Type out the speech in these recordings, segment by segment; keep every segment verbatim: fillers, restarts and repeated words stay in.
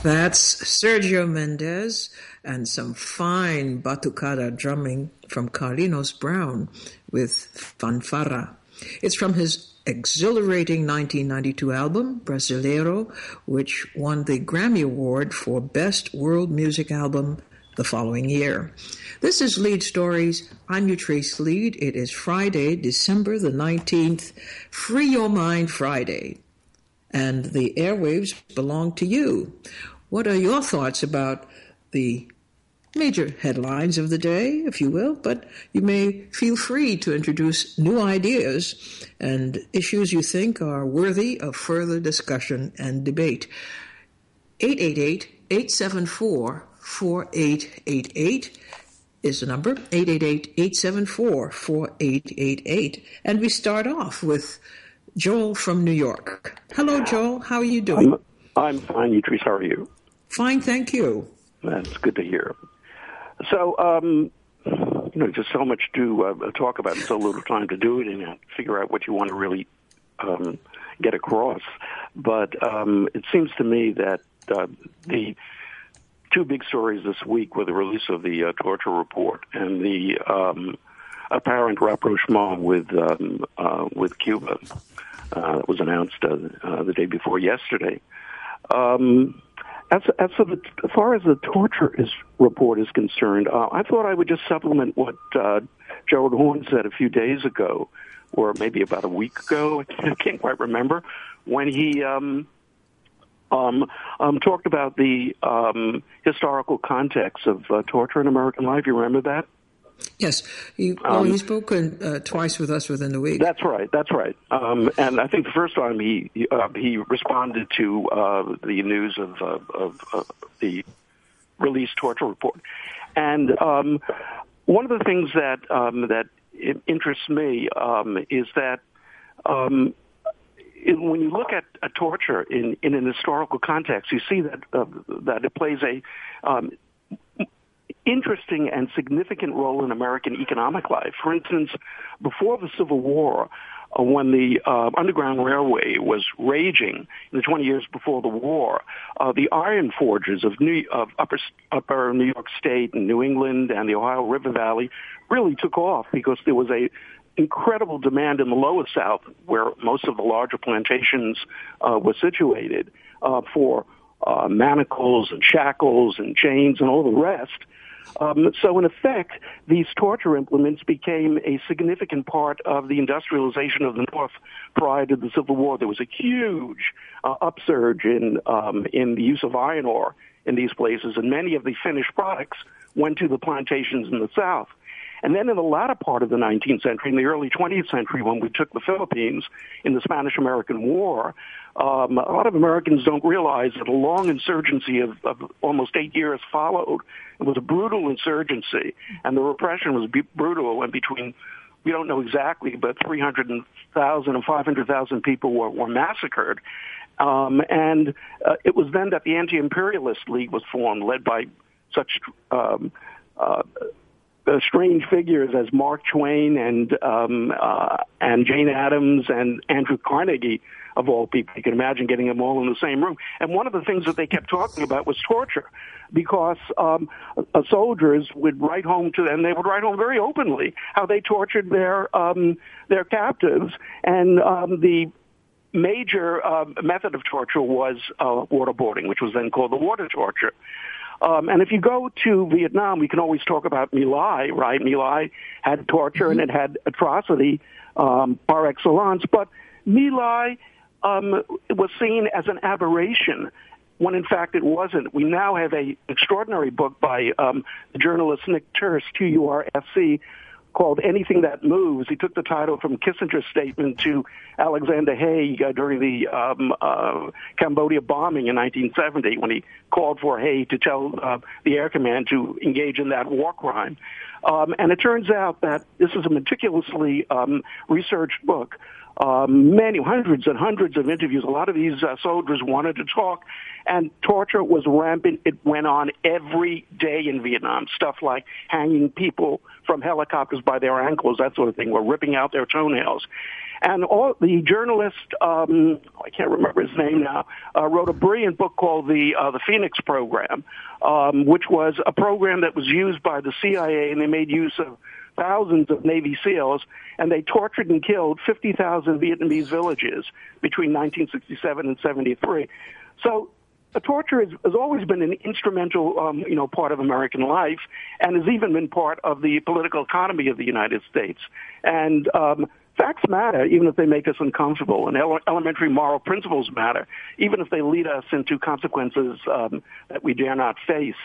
That's Sergio Mendes and some fine batucada drumming from Carlinhos Brown with Fanfarra. It's from his exhilarating nineteen ninety-two album, Brasileiro, which won the Grammy Award for Best World Music Album the following year. This is Lead Stories. I'm your Trace Lead. It is Friday, December the nineteenth, Free Your Mind Friday. And the airwaves belong to you. What are your thoughts about the major headlines of the day, if you will? But you may feel free to introduce new ideas and issues you think are worthy of further discussion and debate. eight eight eight, eight seven four, four eight eight eight is the number, eight eight eight, eight seven four, four eight eight eight. And we start off with Joel from New York. Hello, Joel. How are you doing? I'm, I'm fine, Idris. How are you? Fine, thank you. That's good to hear. So, um, you know, just so much to uh, talk about and so little time to do it and uh, figure out what you want to really um, get across. But um, it seems to me that uh, the two big stories this week were the release of the uh, torture report and the um, apparent rapprochement with um, uh, with Cuba uh, that was announced uh, uh, the day before yesterday. Um, as, as, the, as far as the torture is, report is concerned, uh, I thought I would just supplement what uh, Gerald Horne said a few days ago, or maybe about a week ago, I can't quite remember, when he um, um, um, talked about the um, historical context of uh, torture in American life. You remember that? Yes, he, well, um, he's spoken uh, twice with us within the week. That's right, that's right. Um, and I think the first time he he, uh, he responded to uh, the news of, uh, of uh, the released torture report. And um, one of the things that um, that interests me um, is that um, in, when you look at a torture in, in an historical context, you see that uh, that it plays a um, interesting and significant role in American economic life. For instance, before the Civil War, uh, when the uh, Underground Railway was raging in the twenty years before the war, uh, the iron forges of, New, of upper, upper New York State and New England and the Ohio River Valley really took off because there was a incredible demand in the lower South, where most of the larger plantations uh, were situated, uh, for uh, manacles and shackles and chains and all the rest. Um, so, in effect, these torture implements became a significant part of the industrialization of the North prior to the Civil War. There was a huge uh, upsurge in um, in the use of iron ore in these places, and many of the finished products went to the plantations in the South. And then in the latter part of the nineteenth century, in the early twentieth century, when we took the Philippines in the Spanish-American War, um, a lot of Americans don't realize that a long insurgency of, of almost eight years followed. It was a brutal insurgency, and the repression was b- brutal, and between, we don't know exactly, but three hundred thousand and five hundred thousand people were, were massacred. Um, and uh, it was then that the Anti-Imperialist League was formed, led by such um, uh, Uh, strange figures as Mark Twain and um, uh, and Jane Addams and Andrew Carnegie, of all people. You can imagine getting them all in the same room. And one of the things that they kept talking about was torture, because um, uh, soldiers would write home to them, they would write home very openly how they tortured their um, their captives. And um, the major uh, method of torture was uh, waterboarding, which was then called the water torture. Um, and if you go to Vietnam, we can always talk about My Lai, right? My Lai had torture and it had atrocity um, par excellence. But My Lai um, was seen as an aberration when, in fact, it wasn't. We now have an extraordinary book by um, the journalist Nick Turse, T U R S C, called Anything That Moves. He took the title from Kissinger's statement to Alexander Haig uh, during the um, uh, Cambodia bombing in nineteen seventy, when he called for Haig to tell uh, the Air Command to engage in that war crime. Um, and it turns out that this is a meticulously um, researched book. Um, many, hundreds and hundreds of interviews. A lot of these uh, soldiers wanted to talk, and torture was rampant. It went on every day in Vietnam. Stuff like hanging people from helicopters by their ankles, that sort of thing. We're ripping out their toenails. And all the journalist, um, I can't remember his name now, uh, wrote a brilliant book called the uh, the Phoenix Program, um, which was a program that was used by the C I A, and they made use of thousands of Navy SEALs, and they tortured and killed fifty thousand Vietnamese villages between nineteen sixty-seven and seventy-three. So uh, torture has, has always been an instrumental, um, you know, part of American life, and has even been part of the political economy of the United States. And um, facts matter, even if they make us uncomfortable, and ele- elementary moral principles matter, even if they lead us into consequences um, that we dare not face.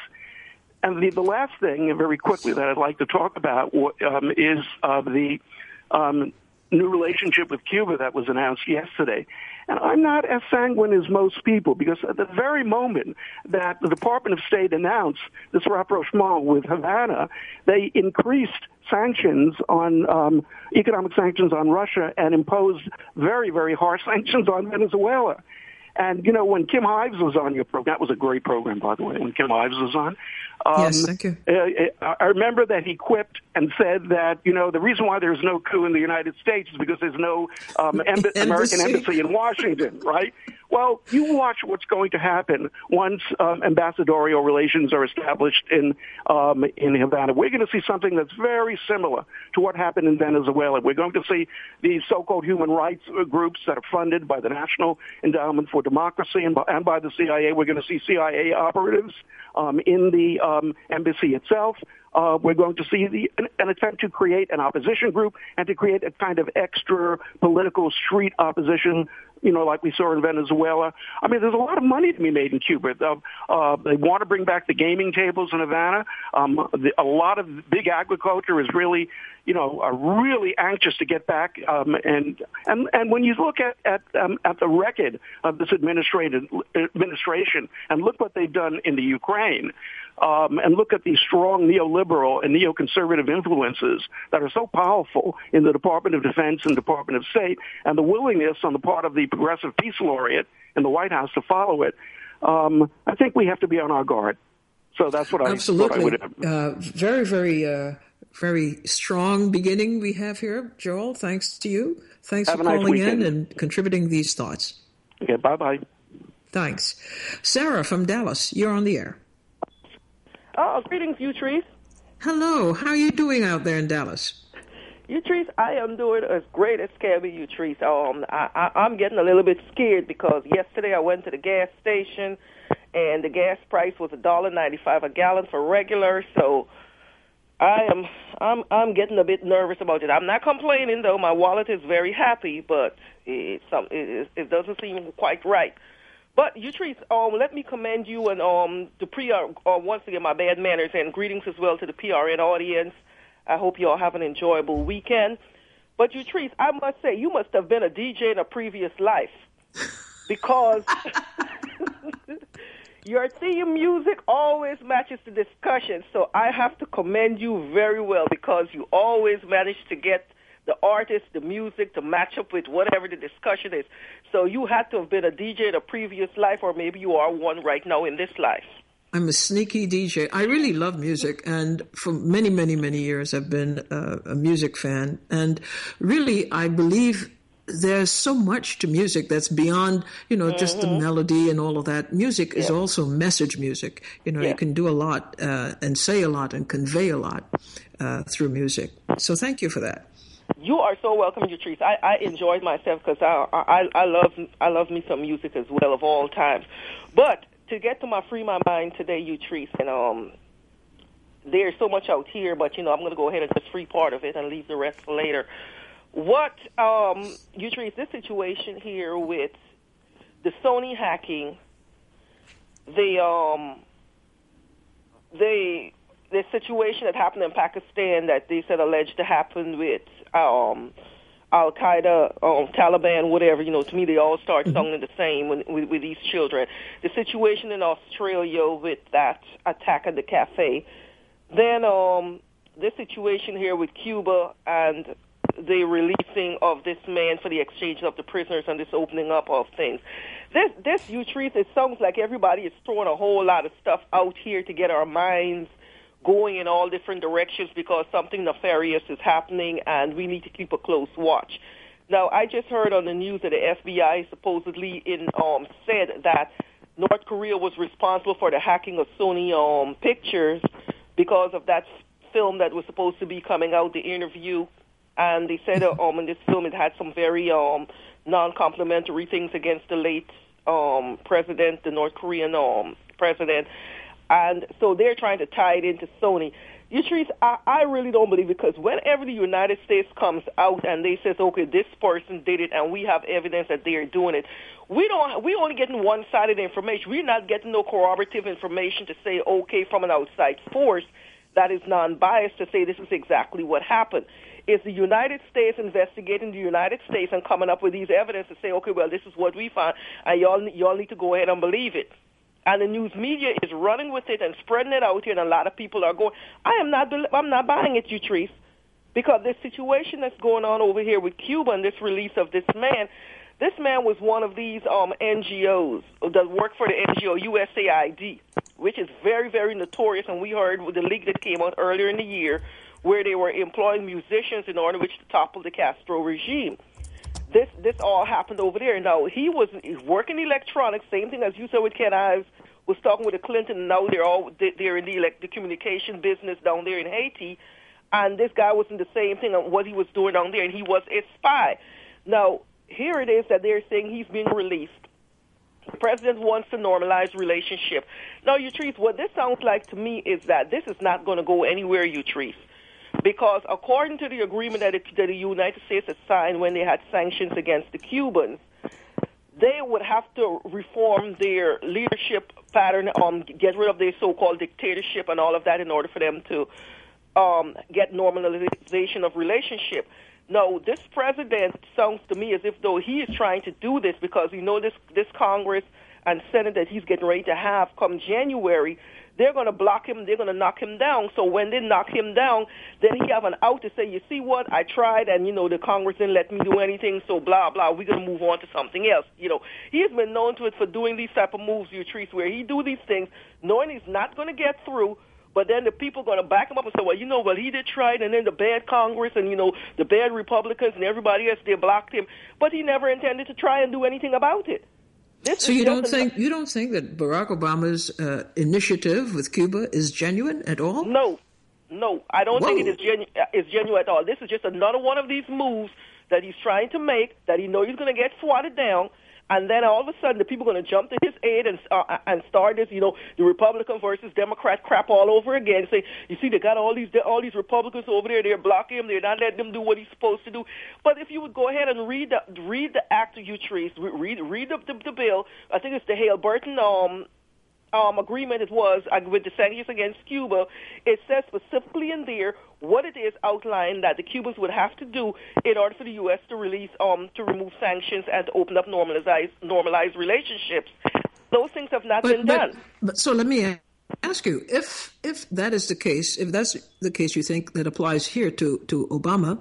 And the, the last thing, and very quickly, that I'd like to talk about um, is uh, the um, new relationship with Cuba that was announced yesterday. And I'm not as sanguine as most people, because at the very moment that the Department of State announced this rapprochement with Havana, they increased sanctions on um, economic sanctions on Russia and imposed very, very harsh sanctions on Venezuela. And, you know, when Kim Ives was on your program, that was a great program, by the way, when Kim Ives was on. Um, yes, thank you. Uh, I remember that he quipped and said that, you know, the reason why there's no coup in the United States is because there's no um, emb- American embassy in Washington, right? Well, you watch what's going to happen once um, ambassadorial relations are established in um, in Havana. We're going to see something that's very similar to what happened in Venezuela. We're going to see these so-called human rights groups that are funded by the National Endowment for Democracy and by, and by the C I A. We're going to see C I A operatives um, in the um, embassy itself. Uh, we're going to see the, an, an attempt to create an opposition group and to create a kind of extra political street opposition, you know, like we saw in Venezuela. I mean, there's a lot of money to be made in Cuba. Uh, uh, they want to bring back the gaming tables in Havana. Um, the, a lot of big agriculture is really, you know, are really anxious to get back. Um, and, and and when you look at at, um, at the record of this administrative administration and look what they've done in the Ukraine, um, and look at the strong neoliberal and neoconservative influences that are so powerful in the Department of Defense and Department of State, and the willingness on the part of the Progressive Peace Laureate in the White House to follow it, um, I think we have to be on our guard. So that's what I absolutely. What I would, uh, very, very, uh, very strong beginning we have here, Joel. Thanks to you. Thanks have for nice calling weekend. in and contributing these thoughts. Okay, bye bye. Thanks, Sarah from Dallas. You're on the air. Oh, greetings, Utrice. Hello. How are you doing out there in Dallas? Utrice, I am doing as great as can be, Utrice. Um, I, I, I'm getting a little bit scared because yesterday I went to the gas station and the gas price was one dollar ninety-five a gallon for regular. So I am I'm I'm getting a bit nervous about it. I'm not complaining though. My wallet is very happy, but it some it, it doesn't seem quite right. But Utrice, um, let me commend you and um the pre uh, once again my bad manners and greetings as well to the P R N audience. I hope you all have an enjoyable weekend. But Utrice, I must say you must have been a D J in a previous life because your theme music always matches the discussion. So I have to commend you very well because you always manage to get the artist, the music to match up with whatever the discussion is. So you had to have been a D J in a previous life, or maybe you are one right now in this life. I'm a sneaky D J. I really love music, and for many, many, many years I've been uh, a music fan. And really, I believe there's so much to music that's beyond, you know, mm-hmm. just the melody and all of that. Music yeah. is also message music. You know, yeah. you can do a lot uh, and say a lot and convey a lot uh, through music. So thank you for that. You are so welcome, Utrice. I, I enjoyed myself because I, I I love I love me some music as well of all times. But to get to my Free My Mind today, Utrice, and um, there's so much out here, but you know I'm going to go ahead and just free part of it and leave the rest for later. What um, Utrice, this situation here with the Sony hacking, the um, the the situation that happened in Pakistan that they said alleged to happen with um, Al Qaeda, um, Taliban, whatever. You know, to me they all start sounding the same when, with, with these children. The situation in Australia with that attack at the cafe. Then um, this situation here with Cuba and the releasing of this man for the exchange of the prisoners and this opening up of things. This, this, Utrice, it sounds like everybody is throwing a whole lot of stuff out here to get our minds going in all different directions because something nefarious is happening and we need to keep a close watch. Now, I just heard on the news that the F B I supposedly in um, said that North Korea was responsible for the hacking of Sony um, Pictures because of that film that was supposed to be coming out, the interview. And they said uh, um, in this film it had some very um, non-complimentary things against the late um, president, the North Korean um, president. And so they're trying to tie it into Sony. Yatrice, I, I really don't believe it, because whenever the United States comes out and they says, okay, this person did it and we have evidence that they are doing it, we don't, we only getting one-sided information. We're not getting no corroborative information to say, okay, from an outside force that is non-biased to say this is exactly what happened. It's the United States investigating the United States and coming up with these evidence to say, okay, well, this is what we found, and y'all, y'all need to go ahead and believe it. And the news media is running with it and spreading it out here, and a lot of people are going, I am not, I'm not buying it, Yatrice, because the situation that's going on over here with Cuba and this release of this man, this man was one of these um, N G Os that work for the N G O U S A I D, which is very, very notorious, and we heard with the leak that came out earlier in the year where they were employing musicians in order which to topple the Castro regime. This this all happened over there. Now, he was working electronics, same thing as you said with Ken Ives, was talking with the Clinton, and now they're all they're in the, elect, the communication business down there in Haiti, and this guy was in the same thing on what he was doing down there, and he was a spy. Now, here it is that they're saying he's being released. The president wants to normalize relationship. Now, Yatrice, what this sounds like to me is that this is not going to go anywhere, Yatrice, because according to the agreement that, it, that the United States had signed when they had sanctions against the Cubans, they would have to reform their leadership pattern, um, get rid of their so-called dictatorship and all of that in order for them to um, get normalization of relationship. No, this president sounds to me as if though he is trying to do this because you know this this Congress and Senate that he's getting ready to have come January, they're going to block him, they're going to knock him down. So when they knock him down, then he have an out to say, you see what, I tried and, you know, the Congress didn't let me do anything, so blah, blah, we're going to move on to something else. You know, he has been known to it for doing these type of moves, Yatrice, where he do these things knowing he's not going to get through, but then the people are going to back him up and say, well, you know, well, he did try it, and then the bad Congress and, you know, the bad Republicans and everybody else, they blocked him. But he never intended to try and do anything about it. This so you don't think you don't think that Barack Obama's uh, initiative with Cuba is genuine at all? No, no, I don't Whoa. think it is genu- is genuine at all. This is just another one of these moves that he's trying to make that he knows he's going to get swatted down. And then all of a sudden, the people are going to jump to his aid and uh, and start this, you know, the Republican versus Democrat crap all over again. Say, you see, they got all these all these Republicans over there. They're blocking him. They're not letting him do what he's supposed to do. But if you would go ahead and read the read the act of Yatrice, read read the, the, the bill. I think it's the Hale-Burton um um agreement. It was uh, with the sanctions against Cuba. It says specifically in there what it is outlined that the Cubans would have to do in order for the U S to release, um, to remove sanctions and to open up normalized, normalized relationships. Those things have not but, been but, done. But so let me ask you, if if that is the case, if that's the case you think that applies here to, to Obama,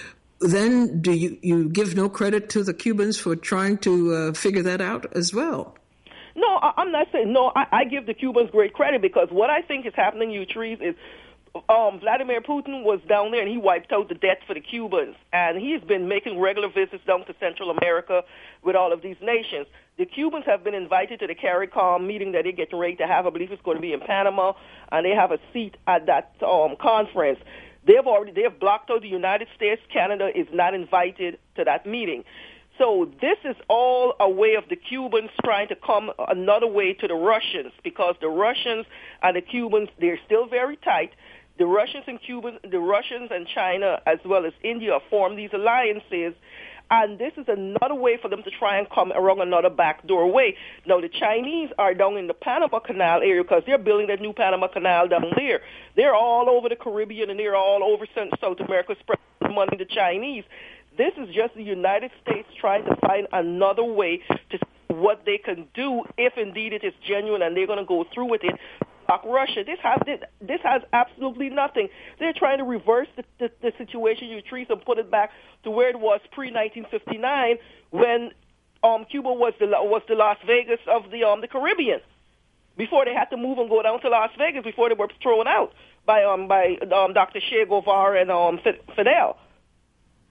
then do you, you give no credit to the Cubans for trying to uh, figure that out as well? No, I'm not saying, no, I, I give the Cubans great credit because what I think is happening, Yatrice, is Um, Vladimir Putin was down there and he wiped out the debt for the Cubans, and he's been making regular visits down to Central America with all of these nations. The Cubans have been invited to the CARICOM meeting that they're getting ready to have. I believe it's going to be in Panama, and they have a seat at that um, conference. They've already they've blocked out the United States. Canada is not invited to that meeting. So this is all a way of the Cubans trying to come another way to the Russians, because the Russians and the Cubans, they're still very tight. The Russians and Cubans, the Russians and China, as well as India, form these alliances, and this is another way for them to try and come around another backdoor way. Now, the Chinese are down in the Panama Canal area because they're building that new Panama Canal down there. They're all over the Caribbean and they're all over South America spreading money to Chinese. This is just the United States trying to find another way to see what they can do if indeed it is genuine and they're going to go through with it. Russia, this has this has absolutely nothing. They're trying to reverse the, the, the situation, Yatrice, and put it back to where it was pre nineteen fifty-nine, when um, Cuba was the was the Las Vegas of the um the Caribbean. Before they had to move and go down to Las Vegas, before they were thrown out by um by um Doctor Che Guevara and um Fidel.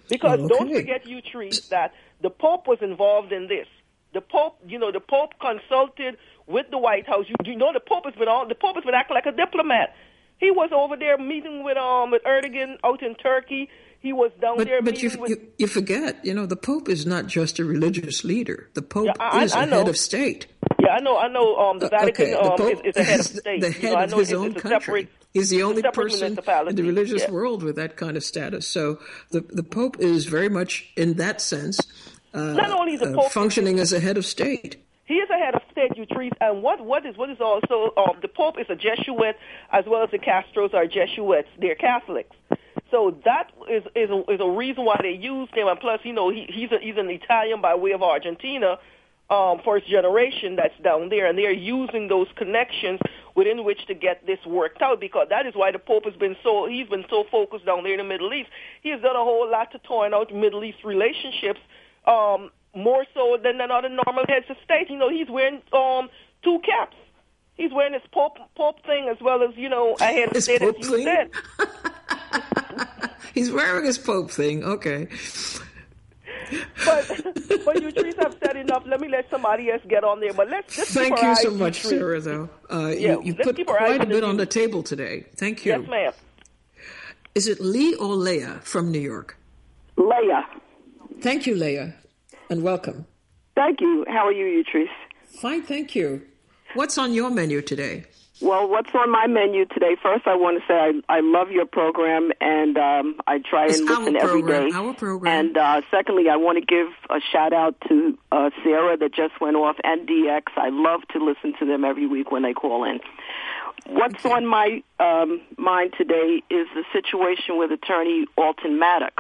Because okay. don't forget, you Trees, that the Pope was involved in this. The Pope, you know, the Pope consulted with the White House. You, you know, the Pope has been on. The Pope has been acting like a diplomat. He was over there meeting with um with Erdogan out in Turkey. He was down but, there but meeting you, with. you you forget, you know, the Pope is not just a religious leader. The Pope Yeah, I, is I a know. head of state. Yeah, I know. I know. Um, the Vatican okay, the um Pope is, is a head of state. The head you know, I of know his it's, own it's a country. separate, He's the only person municipality. in the religious yeah. world with that kind of status. So the the Pope is very much, in that sense, uh, not only the Pope uh, functioning as a head of state. He is a head of state, you Trees, and what, what is what is also um, the Pope is a Jesuit, as well as the Castros are Jesuits. They're Catholics, so that is is a, is a reason why they used him. And plus, you know, he, he's a, he's an Italian by way of Argentina, um, first generation that's down there, and they're using those connections within which to get this worked out. Because that is why the Pope has been so he's been so focused down there in the Middle East. He has done a whole lot to torn out Middle East relationships. Um, More so than another normal heads of state. You know, he's wearing um, two caps. He's wearing his Pope Pope thing as well as, you know, a head of his state, Pope as you thing? said. He's wearing his Pope thing. Okay. But but you Trees have said enough. Let me let somebody else get on there. But let's just Thank keep you our so eyes much, Trees. Sarah, though. Uh, Yeah, you you let's put keep our eyes quite a on the bit on news. the table today. Thank you. Yes, ma'am. Is it Lee or Leah from New York? Leah. Thank you, Leah, and welcome. Thank you. How are you, Utrice? Fine, thank you. What's on your menu today? Well, what's on my menu today? First, I want to say I, I love your program, and um, I try It's and listen our every program, day. Our program. And uh, secondly, I want to give a shout out to uh, Sarah that just went off, and D X. I love to listen to them every week when they call in. What's on my um, mind today is the situation with attorney Alton Maddox.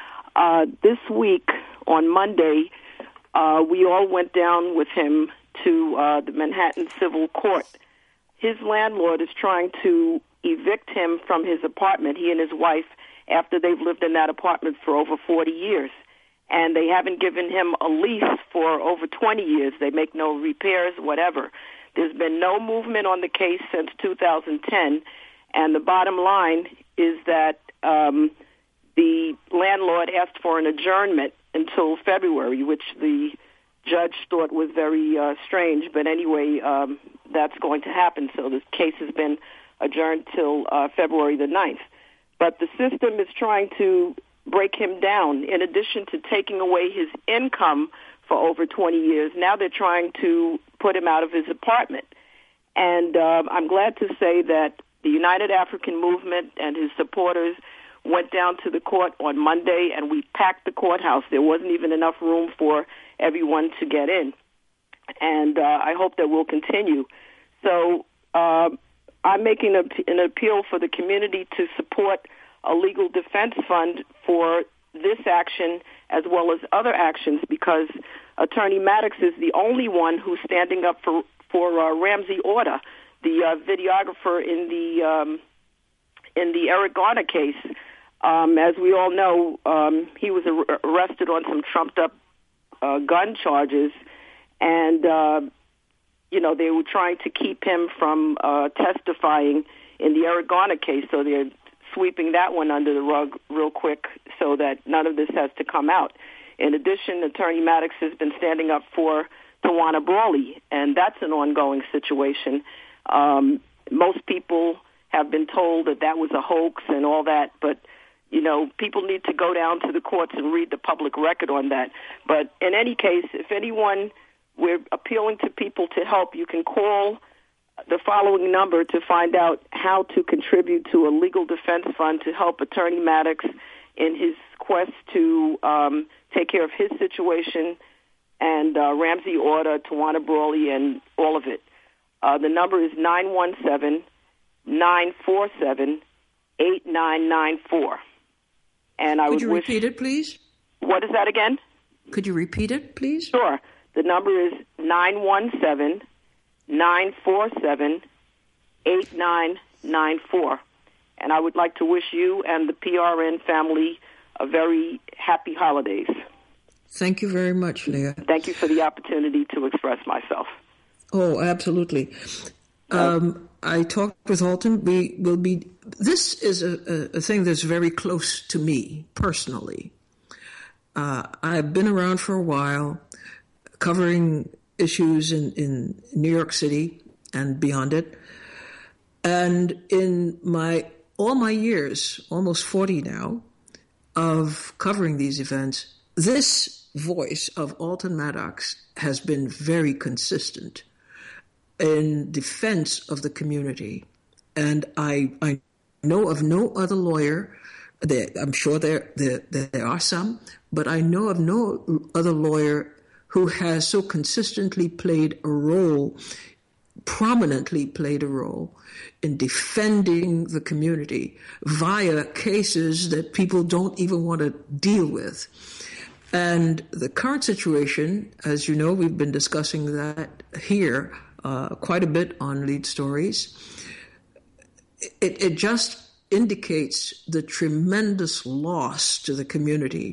Uh, this week, on Monday, uh, we all went down with him to uh, the Manhattan Civil Court. His landlord is trying to evict him from his apartment, he and his wife, after they've lived in that apartment for over forty years. And they haven't given him a lease for over twenty years. They make no repairs, whatever. There's been no movement on the case since two thousand ten. And the bottom line is that um, the landlord asked for an adjournment until February, which the judge thought was very uh, strange. But anyway, um, that's going to happen. So the case has been adjourned till uh, February the ninth. But the system is trying to break him down. In addition to taking away his income for over twenty years, now they're trying to put him out of his apartment. And uh, I'm glad to say that the United African Movement and his supporters went down to the court on Monday, and we packed the courthouse. There wasn't even enough room for everyone to get in. And uh, I hope that will continue. So uh, I'm making a, an appeal for the community to support a legal defense fund for this action as well as other actions, because Attorney Maddox is the only one who's standing up for, for uh, Ramsey Orta, the uh, videographer in the um, in the Eric Garner case. Um, as we all know, um, he was ar- arrested on some trumped-up uh, gun charges, and, uh, you know, they were trying to keep him from uh, testifying in the Eric Garner case, so they're sweeping that one under the rug real quick so that none of this has to come out. In addition, Attorney Maddox has been standing up for Tawana Brawley, and that's an ongoing situation. Um, most people have been told that that was a hoax and all that, but you know, people need to go down to the courts and read the public record on that. But in any case, if anyone, we're appealing to people to help, you can call the following number to find out how to contribute to a legal defense fund to help Attorney Maddox in his quest to um, take care of his situation and uh, Ramsey Orta, Tawana Brawley, and all of it. Uh, the number is nine one seven, nine four seven, eight nine nine four. And I Could would you wish, repeat it, please? What is that again? Could you repeat it, please? Sure. The number is nine one seven, nine four seven, eight nine nine four. And I would like to wish you and the P R N family a very happy holidays. Thank you very much, Leah. Thank you for the opportunity to express myself. Oh, absolutely. Um, I talked with Alton. We will be. This is a, a, a thing that's very close to me personally. Uh, I've been around for a while, covering issues in, in New York City and beyond it. And in my all my years, almost forty now, of covering these events, this voice of Alton Maddox has been very consistent in defense of the community. And I, I know of no other lawyer, there, I'm sure there, there, there are some, but I know of no other lawyer who has so consistently played a role, prominently played a role in defending the community via cases that people don't even want to deal with. And the current situation, as you know, we've been discussing that here uh, quite a bit on Lead Stories. It, it just indicates the tremendous loss to the community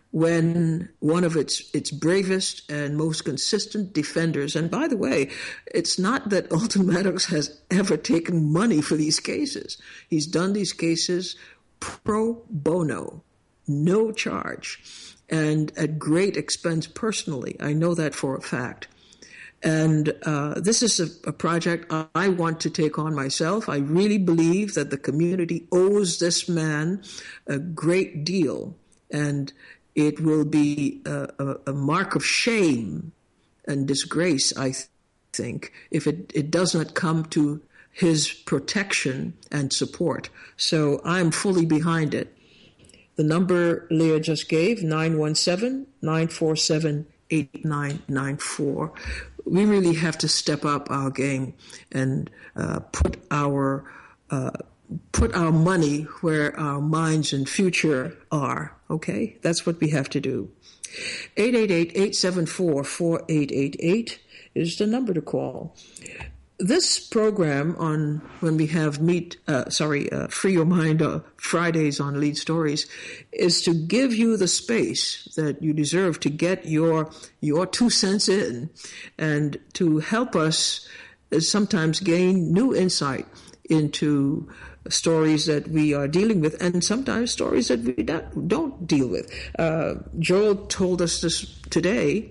when one of its its bravest and most consistent defenders, and by the way, it's not that Alton Maddox has ever taken money for these cases. He's done these cases pro bono, no charge, and at great expense personally. I know that for a fact. And uh, this is a, a project I want to take on myself. I really believe that the community owes this man a great deal, and it will be a, a, a mark of shame and disgrace, I th- think, if it, it does not come to his protection and support. So I'm fully behind it. The number Leah just gave, nine one seven, nine four seven, eight nine nine four. We really have to step up our game and uh, put our uh, put our money where our minds and future are. Okay, that's what we have to do. eight eight eight, eight seven four, four eight eight eight is the number to call. This program on when we have meet, uh, sorry, uh, Free Your Mind uh, Fridays on Lead Stories is to give you the space that you deserve to get your your two cents in, and to help us uh, sometimes gain new insight into stories that we are dealing with, and sometimes stories that we don't, don't deal with. Uh, Joel told us this today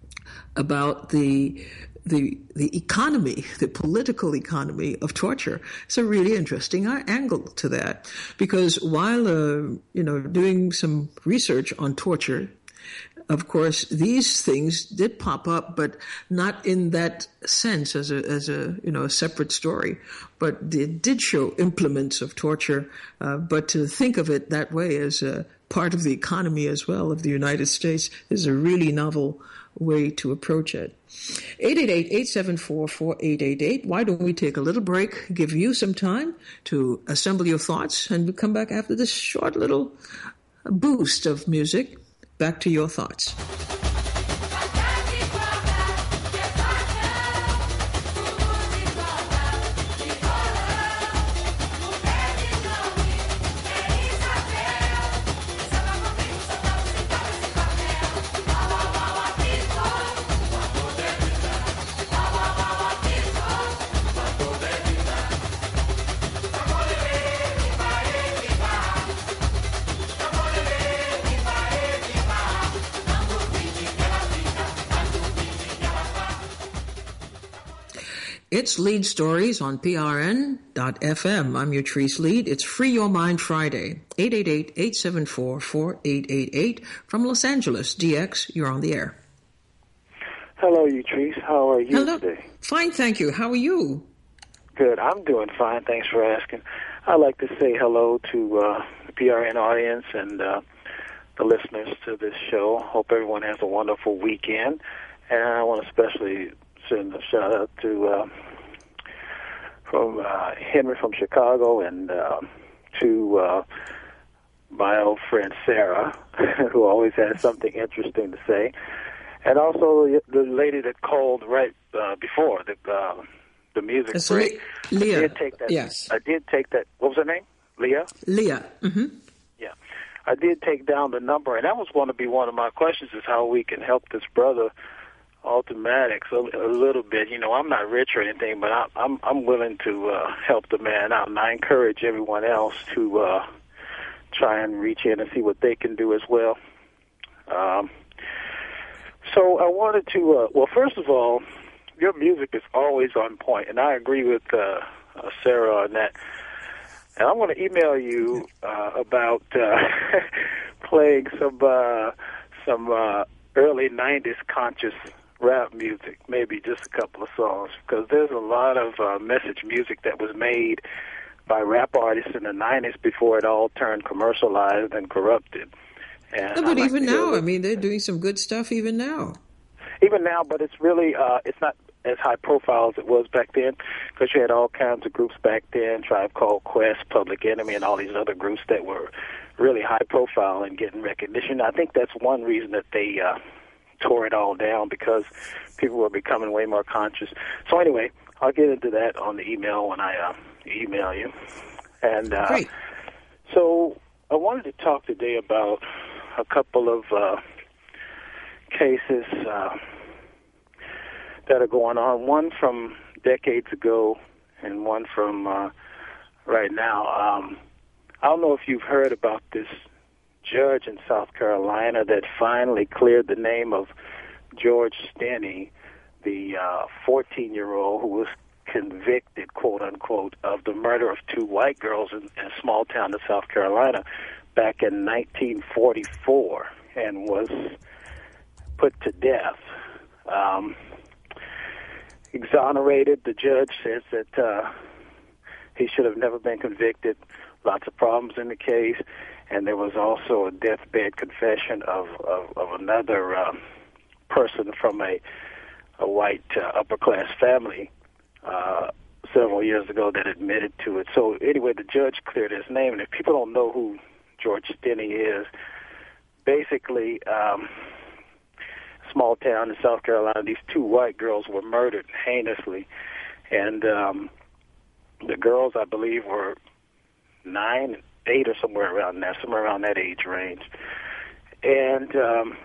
about the the the economy, the political economy of torture. It's a really interesting angle to that, because while uh, you know doing some research on torture, of course these things did pop up, but not in that sense as a as a you know a separate story. But it did show implements of torture. Uh, but to think of it that way as a part of the economy as well of the United States is a really novel way to approach it. eight eight eight, eight seven four, four eight eight eight. Why don't we take a little break, give you some time to assemble your thoughts, and we'll come back after this short little boost of music. Back to your thoughts. It's Lead Stories on P R N dot F M. I'm Utrice Lead. It's Free Your Mind Friday. eight eight eight, eight seven four, four eight eight eight. From Los Angeles, D X, you're on the air. Hello, Utrice. How are you Hello. today? Fine, thank you. How are you? Good. I'm doing fine. Thanks for asking. I'd like to say hello to uh, the P R N audience and uh, the listeners to this show. Hope everyone has a wonderful weekend. And I want to especially send a shout out to uh, from uh, Henry from Chicago, and uh, to uh, my old friend Sarah, who always has something interesting to say, and also the lady that called right uh, before the uh, the music It's break. Le- Leah. I did take that. Yes. I did take that. What was her name? Leah. Leah. Mm-hmm. Yeah. I did take down the number, and that was going to be one of my questions: is how we can help this brother Alton Maddox a, a little bit. You know, I'm not rich or anything, but I, I'm I'm willing to uh, help the man out, and I encourage everyone else to uh, try and reach in and see what they can do as well. Um, so I wanted to, uh, well, first of all, your music is always on point, and I agree with uh, uh, Sarah on that. And I want to email you uh, about uh, playing some uh, some uh, early nineties conscious rap music, maybe just a couple of songs, because there's a lot of uh, message music that was made by rap artists in the nineties before it all turned commercialized and corrupted. And no, but like even now, I mean, they're doing some good stuff even now. Even now, but it's really, uh, it's not as high profile as it was back then, because you had all kinds of groups back then, Tribe Called Quest, Public Enemy, and all these other groups that were really high profile and getting recognition. I think that's one reason that they uh, tore it all down, because people were becoming way more conscious. So anyway, I'll get into that on the email when I uh, email you. And uh, Great. So I wanted to talk today about a couple of uh, cases uh, that are going on, one from decades ago and one from uh, right now. Um, I don't know if you've heard about this judge in South Carolina that finally cleared the name of George Stinney, the uh, fourteen-year-old who was convicted, quote-unquote, of the murder of two white girls in, in a small town in South Carolina back in nineteen forty-four and was put to death. Um, exonerated, the judge says that uh, he should have never been convicted. Lots of problems in the case, and there was also a deathbed confession of, of, of another um, person from a, a white uh, upper-class family uh, several years ago that admitted to it. So anyway, the judge cleared his name, and if people don't know who George Stinney is, basically, um, small town in South Carolina, these two white girls were murdered heinously, and um, the girls, I believe, were nine, eight, or somewhere around there, somewhere around that age range. And um,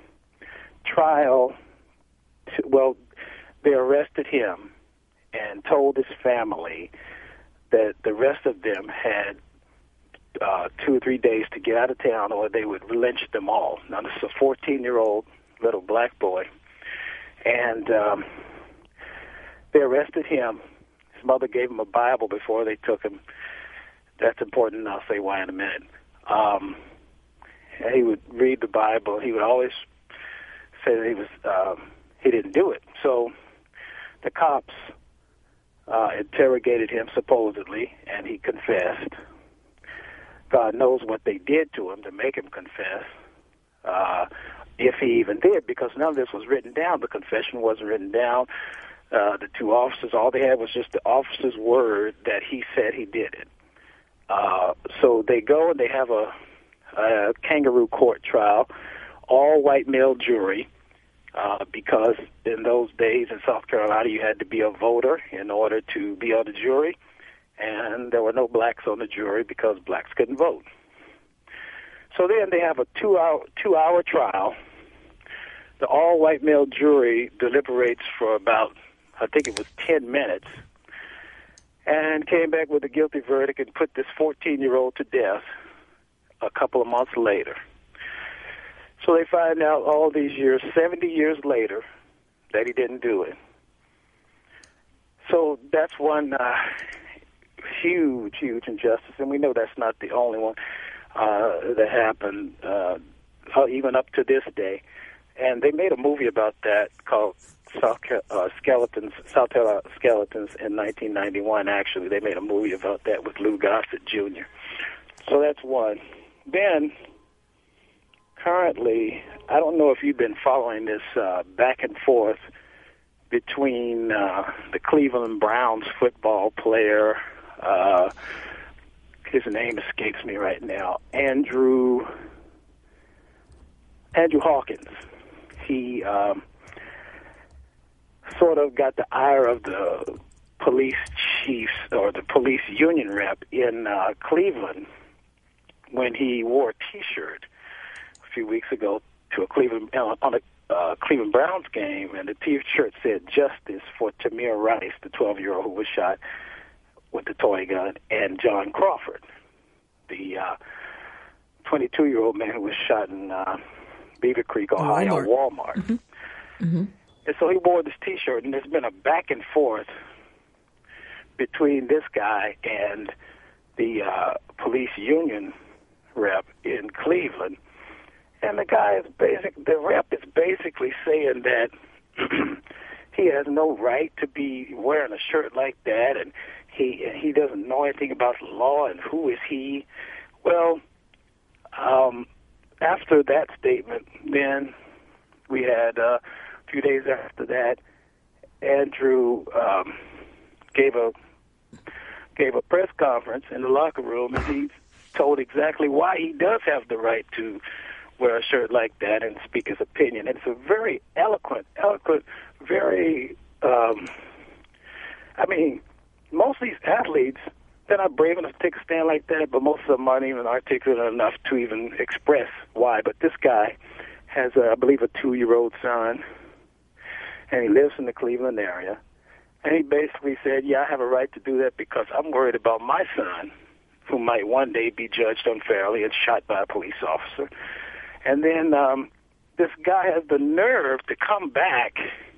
trial, to, well, they arrested him and told his family that the rest of them had uh, two or three days to get out of town or they would lynch them all. Now, this is a fourteen-year-old little black boy, and um, they arrested him. His mother gave him a Bible before they took him. That's important, and I'll say why in a minute. Um, and he would read the Bible. He would always say that he was um, he didn't do it. So the cops uh, interrogated him supposedly, and he confessed. God knows what they did to him to make him confess, uh, if he even did, because none of this was written down. The confession wasn't written down. Uh, the two officers, all they had was just the officer's word that he said he did it. Uh, so they go and they have a, a kangaroo court trial, all white male jury, uh, because in those days in South Carolina you had to be a voter in order to be on the jury, and there were no blacks on the jury because blacks couldn't vote. So then they have a two-hour two-hour trial. The all-white male jury deliberates for about, I think it was ten minutes, and came back with a guilty verdict and put this fourteen-year-old to death a couple of months later. So they find out all these years, seventy years later, that he didn't do it. So that's one uh, huge, huge injustice, and we know that's not the only one uh, that happened, uh, even up to this day. And they made a movie about that called South uh, Skeletons, South Carolina Skeletons in nineteen ninety-one, actually. They made a movie about that with Lou Gossett Junior So that's one. Then, currently, I don't know if you've been following this uh, back and forth between uh, the Cleveland Browns football player, uh, his name escapes me right now, Andrew, Andrew Hawkins. He um, sort of got the ire of the police chiefs or the police union rep in uh, Cleveland when he wore a T-shirt a few weeks ago to a Cleveland uh, on a uh, Cleveland Browns game, and the T-shirt said "Justice for Tamir Rice," the twelve-year-old who was shot with the toy gun, and John Crawford, the uh, twenty-two-year-old man who was shot in Uh, Beaver Creek, Ohio, Walmart. Walmart. Mm-hmm. Mm-hmm. And so he wore this T-shirt, and there's been a back and forth between this guy and the uh, police union rep in Cleveland. And the guy is basic. The rep is basically saying that he has no right to be wearing a shirt like that, and he he doesn't know anything about the law, and who is he? Well, um, after that statement, then we had uh, a few days after that, Andrew um, gave a gave a press conference in the locker room, and he told exactly why he does have the right to wear a shirt like that and speak his opinion. And it's a very eloquent, eloquent, very, um, I mean, most of these athletes, they're not brave enough to take a stand like that, but most of them aren't even articulate enough to even express why. But this guy has, a, I believe, a two-year-old son, and he lives in the Cleveland area. And he basically said, yeah, I have a right to do that because I'm worried about my son, who might one day be judged unfairly and shot by a police officer. And then um, this guy has the nerve to come back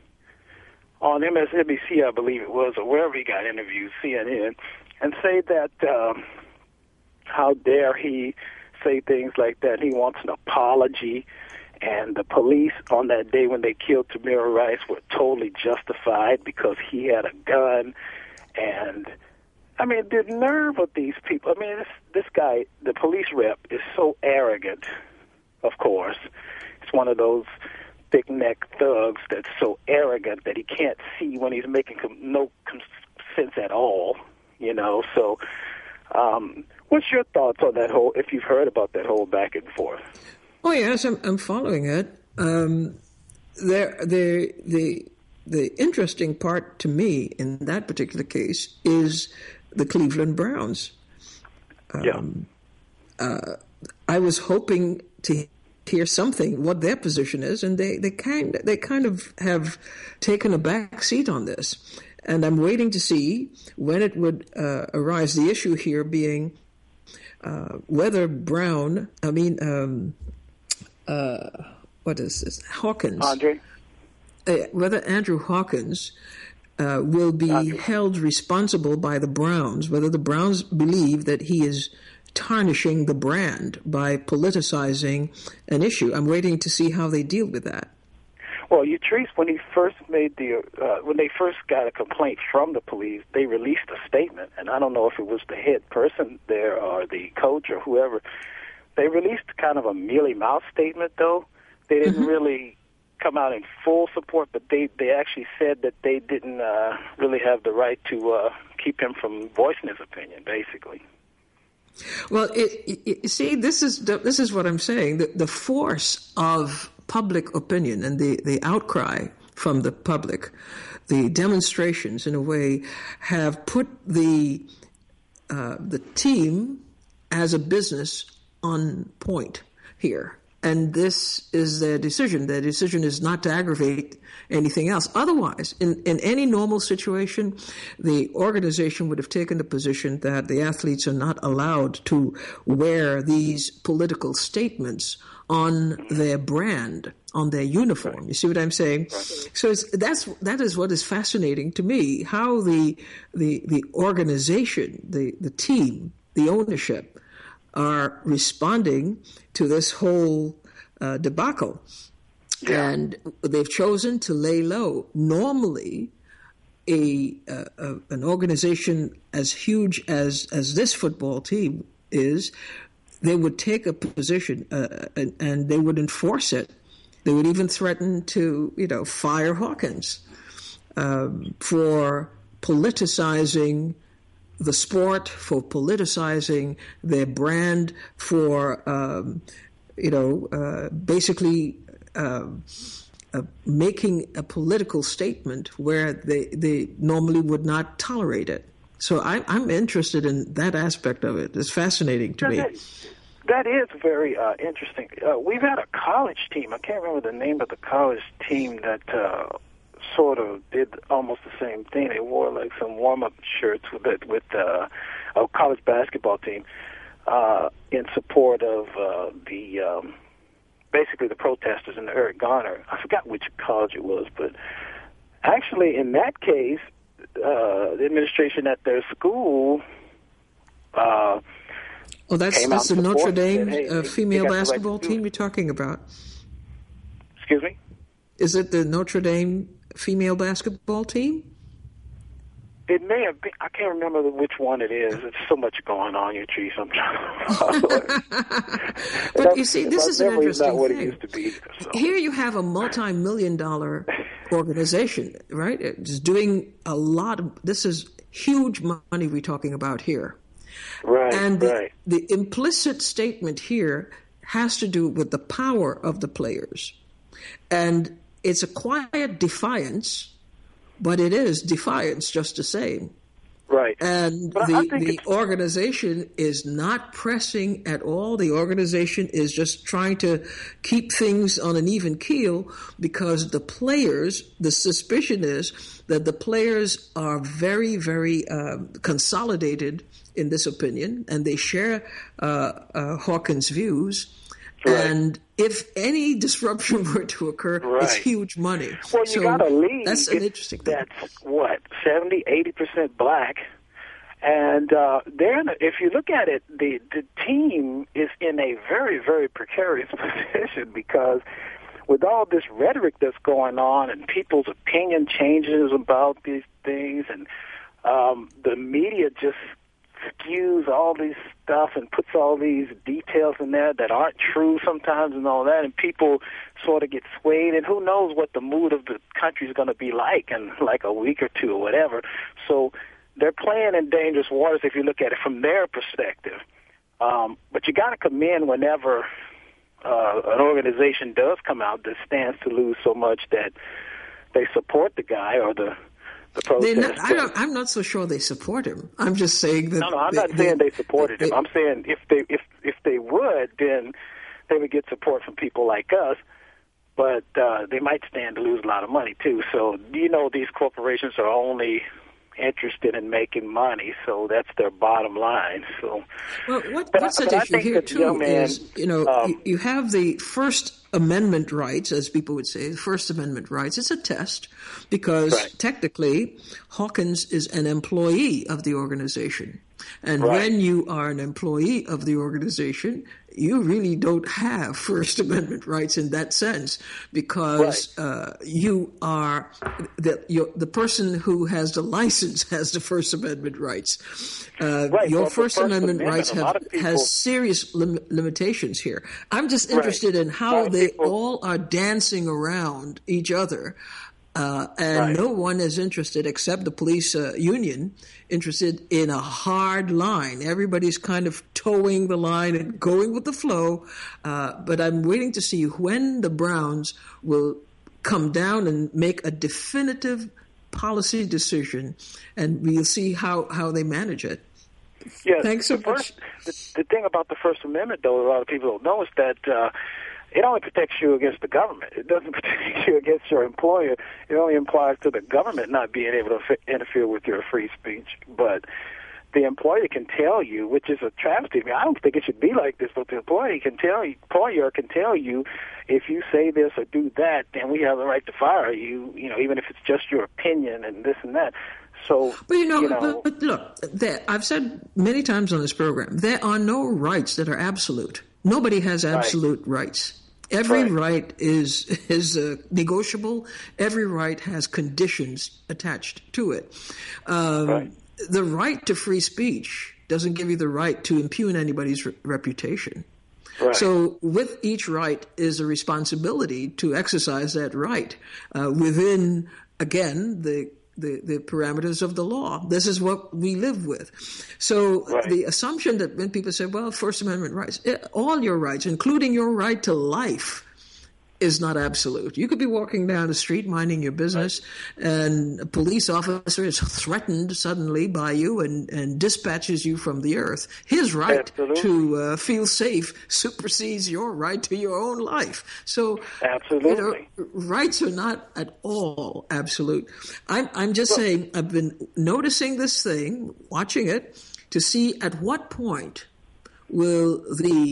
on M S N B C, I believe it was, or wherever he got interviewed, C N N, and say that um, how dare he say things like that. He wants an apology. And the police on that day when they killed Tamir Rice were totally justified because he had a gun. And, I mean, the nerve of these people. I mean, this, this guy, the police rep, is so arrogant, of course. It's one of those thick-necked thugs that's so arrogant that he can't see when he's making com- no com- sense at all, you know. So um, what's your thoughts on that whole, if you've heard about that whole back and forth? Oh yes, I'm, I'm following it. Um, there, the the the interesting part to me in that particular case is the Cleveland Browns. Um, yeah. Uh, I was hoping to hear something what their position is, and they, they kind they kind of have taken a back seat on this, and I'm waiting to see when it would uh, arise. The issue here being uh, whether Brown, I mean. Um, Uh, what is this? Hawkins. Andre? Uh, whether Andrew Hawkins uh, will be Andre. held responsible by the Browns, whether the Browns believe that he is tarnishing the brand by politicizing an issue. I'm waiting to see how they deal with that. Well, Utrice, when he first made the, uh, when they first got a complaint from the police, they released a statement, and I don't know if it was the head person there or the coach or whoever. They released kind of a mealy-mouthed statement, though. They didn't mm-hmm. really come out in full support, but they, they actually said that they didn't uh, really have the right to uh, keep him from voicing his opinion, basically. Well, it, it, see, this is this is what I'm saying. The, the force of public opinion and the, the outcry from the public, the demonstrations, in a way, have put the uh, the team as a business on point here. And this is their decision. Their decision is not to aggravate anything else. Otherwise, in, in any normal situation, the organization would have taken the position that the athletes are not allowed to wear these political statements on their brand, on their uniform. You see what I'm saying? So it's, that's that is what is fascinating to me, how the the the organization, the, the team, the ownership are responding to this whole uh, debacle. Yeah. And they've chosen to lay low. Normally, a, uh, a an organization as huge as, as this football team is, they would take a position uh, and, and they would enforce it. They would even threaten to, you know, fire Hawkins um, for politicizing the sport, for politicizing their brand, for, um, you know, uh, basically uh, uh, making a political statement where they, they normally would not tolerate it. So I, I'm interested in that aspect of it. It's fascinating to me. That is very uh, interesting. Uh, we've had a college team. I can't remember the name of the college team that uh, sort of did almost the same thing. They wore like some warm-up shirts with it, with uh, a college basketball team uh, in support of uh, the um, basically the protesters and the Eric Garner. I forgot which college it was, but actually in that case, uh, the administration at their school. Uh, oh, that's, that's the Notre Dame said, hey, uh, female basketball right team you're talking about. Excuse me? Is it the Notre Dame female basketball team? It may have been. I can't remember which one it is. There's so much going on, you Chief. I'm trying to. But you see, this is an interesting not what thing. It used to be, so. Here you have a multi-million dollar organization, right? It's doing a lot of. This is huge money we're talking about here. Right, and the, right. the implicit statement here has to do with the power of the players. And it's a quiet defiance, but it is defiance just the same. Right. And but the, the it's... organization is not pressing at all. The organization is just trying to keep things on an even keel because the players, the suspicion is that the players are very, very uh, consolidated in this opinion, and they share uh, uh, Hawkins' views. Right. And if any disruption were to occur, right. it's huge money. Well, you so got a league that's an interesting thing. That's what, seventy, eighty percent black. And uh, they're in a, if you look at it, the, the team is in a very, very precarious position because with all this rhetoric that's going on and people's opinion changes about these things, and um, the media just skews all these stuff and puts all these details in there that aren't true sometimes and all that, and people sort of get swayed, and who knows what the mood of the country is going to be like in like a week or two or whatever. So they're playing in dangerous waters if you look at it from their perspective. Um, but you got to commend whenever uh, an organization does come out that stands to lose so much that they support the guy or the The not, I don't, I'm not so sure they support him. I'm just saying that. No, no, I'm they, not saying they, they supported they, him. I'm saying if they if if they would, then they would get support from people like us. But uh, they might stand to lose a lot of money too. So you know, these corporations are only interested in making money, so that's their bottom line. So, well, what, but what's I, at issue here too man, is you know um, you, you have the First Amendment rights, as people would say, the First Amendment rights. It's a test because right. technically Hawkins is an employee of the organization. And right. when you are an employee of the organization, you really don't have First Amendment rights in that sense because right. uh, you are the you're, the person who has the license has the First Amendment rights. Uh, right. Your well, First, First Amendment, Amendment rights have people... has serious lim- limitations here. I'm just interested right. in how they people... all are dancing around each other. Uh, and right. no one is interested, except the police uh, union, interested in a hard line. Everybody's kind of towing the line and going with the flow. Uh, but I'm waiting to see when the Browns will come down and make a definitive policy decision, and we'll see how, how they manage it. Yes, Thanks so the much. First, the, the thing about the First Amendment, though, a lot of people don't know is that uh, it only protects you against the government. It doesn't protect you against your employer. It only applies to the government not being able to f- interfere with your free speech. But the employer can tell you, which is a travesty. I mean, I don't think it should be like this, but the employer can tell you, employer can tell you, if you say this or do that, then we have the right to fire you. You know, even if it's just your opinion and this and that. So, but you know, you know but, but look, there, I've said many times on this program, there are no rights that are absolute. Nobody has absolute right. rights. Every right, right is is uh, negotiable. Every right has conditions attached to it. Um, right. The right to free speech doesn't give you the right to impugn anybody's re- reputation. Right. So with each right is a responsibility to exercise that right uh, within, again, the The, the parameters of the law. This is what we live with. So right. the assumption that when people say, well, First Amendment rights, all your rights, including your right to life, is not absolute. You could be walking down the street minding your business, right. and a police officer is threatened suddenly by you and, and dispatches you from the earth. His right Absolutely. to uh, feel safe supersedes your right to your own life. So, Absolutely. You know, rights are not at all absolute. I'm, I'm just well, saying I've been noticing this thing, watching it, to see at what point will the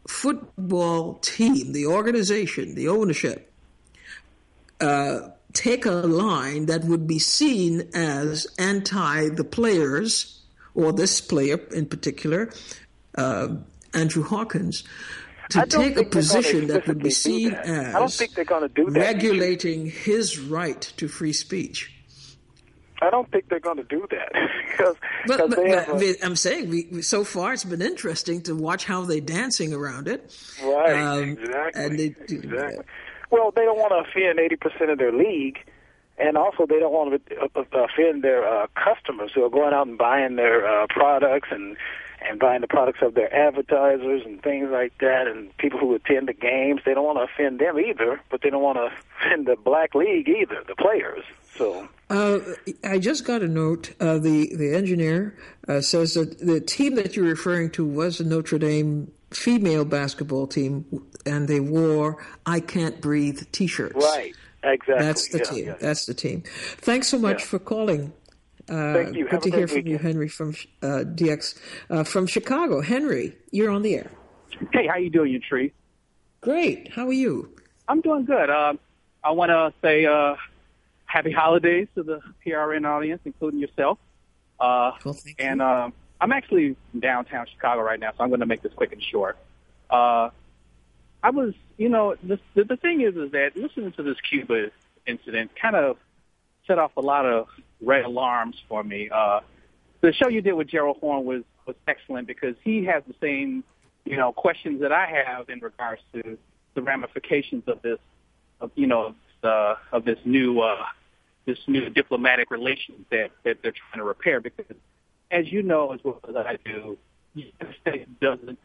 football team, the organization, the ownership, uh, take a line that would be seen as anti the players, or this player in particular, uh, Andrew Hawkins, to take a position that would be seen as I don't think they're going to do that. regulating his right to free speech. I don't think they're going to do that because but, but, they have but a, I'm saying we, so far it's been interesting to watch how they're dancing around it. Right, um, exactly. And they, exactly. Well, they don't want to offend eighty percent of their league, and also they don't want to offend their uh, customers who are going out and buying their uh, products and and buying the products of their advertisers and things like that, and people who attend the games. They don't want to offend them either, but they don't want to offend the black league either, the players. So uh, I just got a note. Uh, the the engineer uh, says that the team that you're referring to was the Notre Dame female basketball team, and they wore "I Can't Breathe" T-shirts. Right, exactly. That's the yeah, team. yeah. That's the team. Thanks so much Yeah. for calling. Uh, Thank you. Good Have to a hear great from you, weekend. Henry from uh, D X uh, from Chicago. Henry, you're on the air. Hey, how you doing, you tree? Great. How are you? I'm doing good. Um, I want to say uh, happy holidays to the P R N audience, including yourself. Uh, Well, thank and you. um, I'm actually in downtown Chicago right now, so I'm going to make this quick and short. Uh, I was, you know, the, the the thing is, is that listening to this Cuba incident kind of set off a lot of red alarms for me. Uh, the show you did with Gerald Horn was was excellent because he has the same, you know, questions that I have in regards to the ramifications of this, of, you know, uh, of this new uh, this new diplomatic relations that, that they're trying to repair. Because, as you know as well as I do, the United States doesn't,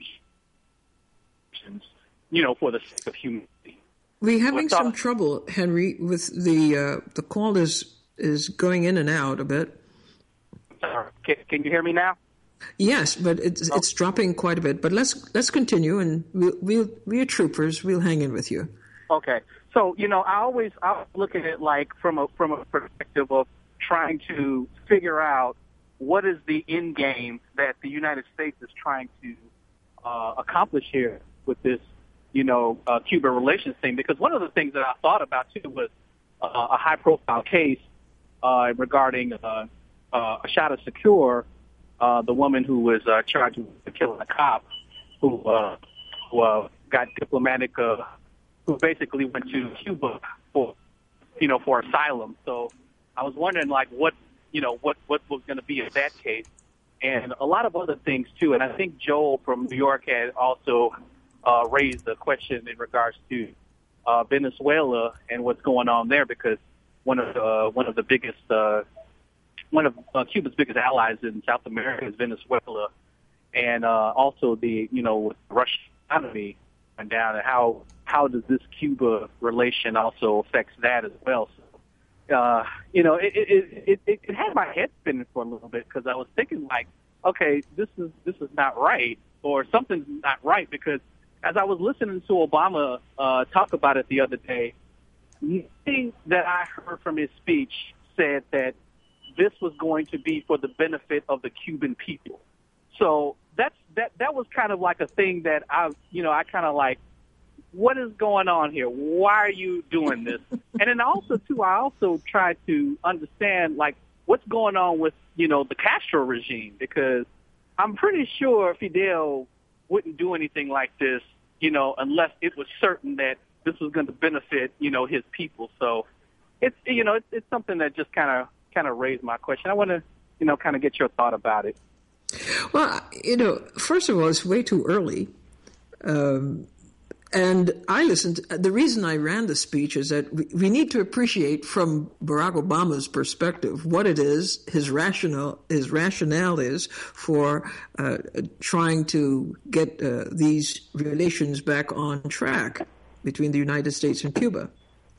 you know, for the sake of humanity. We're having What's some up? trouble, Henry, with the uh, the call is is going in and out a bit. Sorry. Can, can you hear me now? Yes, but it's it's dropping quite a bit. But let's let's continue, and we'll, we'll we're troopers. We'll hang in with you. Okay. So, you know, I always I look at it like from a from a perspective of trying to figure out what is the end game that the United States is trying to uh, accomplish here with this, you know, uh, Cuba relations thing. Because one of the things that I thought about, too, was uh, a high-profile case uh, regarding uh, uh, Ashada Shakur, uh, the woman who was uh, charged with killing a cop who, uh, who uh, got diplomatic uh, who basically went to Cuba for, you know, for asylum. So I was wondering, like, what, you know, what, what was going to be in that case, and a lot of other things too. And I think Joel from New York had also uh, raised the question in regards to uh, Venezuela and what's going on there, because one of the, uh, one of the biggest, uh, one of uh, Cuba's biggest allies in South America is Venezuela, and uh, also the, you know, with the Russian economy and down, and how how does this Cuba relation also affects that as well. So, uh, you know, it it, it it it had my head spinning for a little bit, because I was thinking, like, okay, this is this is not right, or something's not right, because as I was listening to Obama uh, talk about it the other day, nothing that I heard from his speech said that this was going to be for the benefit of the Cuban people. So that's that that was kind of like a thing that I, you know, I kind of like, what is going on here? Why are you doing this? And then also, too, I also tried to understand, like, what's going on with, you know, the Castro regime, because I'm pretty sure Fidel wouldn't do anything like this, you know, unless it was certain that this was going to benefit, you know, his people. So it's, you know, it's, it's something that just kind of kind of raised my question. I want to, you know, kind of get your thought about it. Well, you know, first of all, it's way too early. Um, and I listened. The reason I ran the speech is that we, we need to appreciate from Barack Obama's perspective what it is, his rationale, his rationale is for uh, trying to get uh, these relations back on track between the United States and Cuba.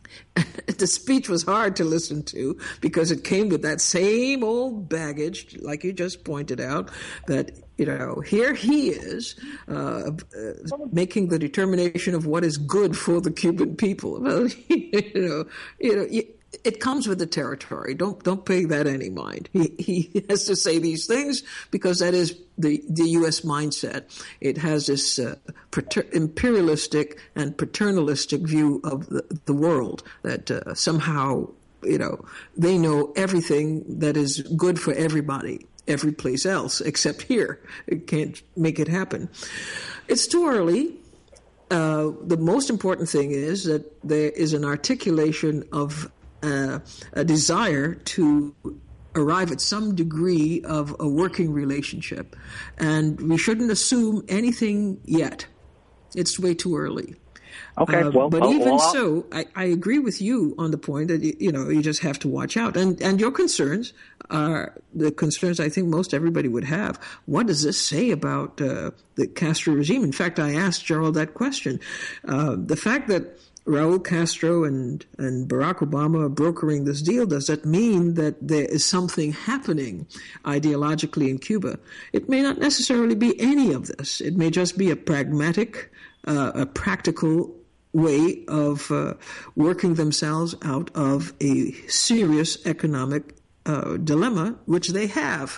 The speech was hard to listen to because it came with that same old baggage, like you just pointed out, that, you know, here he is uh, uh, making the determination of what is good for the Cuban people. Well, you know, you know, it comes with the territory. Don't don't pay that any mind. He he has to say these things because that is the the U S mindset. It has this uh, pater- imperialistic and paternalistic view of the, the world that uh, somehow, you know, they know everything that is good for everybody, every place else except here. It can't make it happen. It's too early. Uh, the most important thing is that there is an articulation of uh, a desire to arrive at some degree of a working relationship. And we shouldn't assume anything yet. It's way too early. Okay, uh, well, but well, even well, so, I, I agree with you on the point that, you, you know, you just have to watch out. And, and your concerns are the concerns I think most everybody would have. What does this say about uh, the Castro regime? In fact, I asked Gerald that question. Uh, the fact that Raul Castro and, and Barack Obama are brokering this deal, does that mean that there is something happening ideologically in Cuba? It may not necessarily be any of this. It may just be a pragmatic, uh, a practical way of uh, working themselves out of a serious economic uh, dilemma, which they have.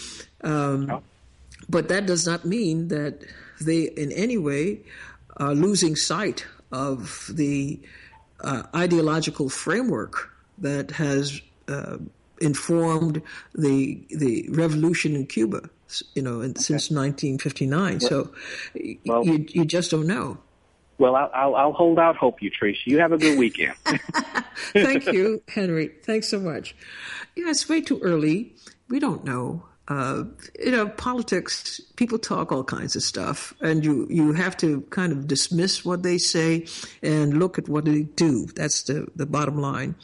Um, but that does not mean that they in any way are losing sight of the uh, ideological framework that has uh, informed the the revolution in Cuba, you know, okay. since nineteen fifty-nine. Well, so well, you you just don't know. Well, I'll, I'll, I'll hold out hope, Utrice. You have a good weekend. Thank you, Henry. Thanks so much. Yeah, it's way too early. We don't know. Uh, you know, politics, people talk all kinds of stuff, and you, you have to kind of dismiss what they say and look at what they do. That's the, the bottom line.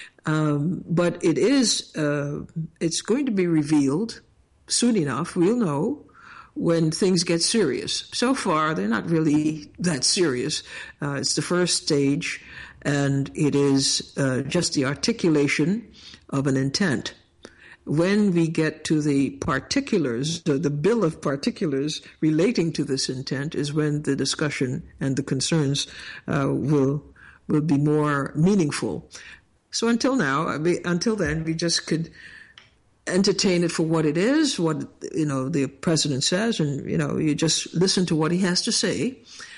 Um, but it is, uh, it's going to be revealed soon enough. We'll know when things get serious. So far, they're not really that serious. Uh, it's the first stage, and it is uh, just the articulation of an intent. When we get to the particulars, the, the bill of particulars relating to this intent is when the discussion and the concerns uh, will will be more meaningful. So until now, I mean, until then, we just could entertain it for what it is, what, you know, the president says, and, you know, you just listen to what he has to say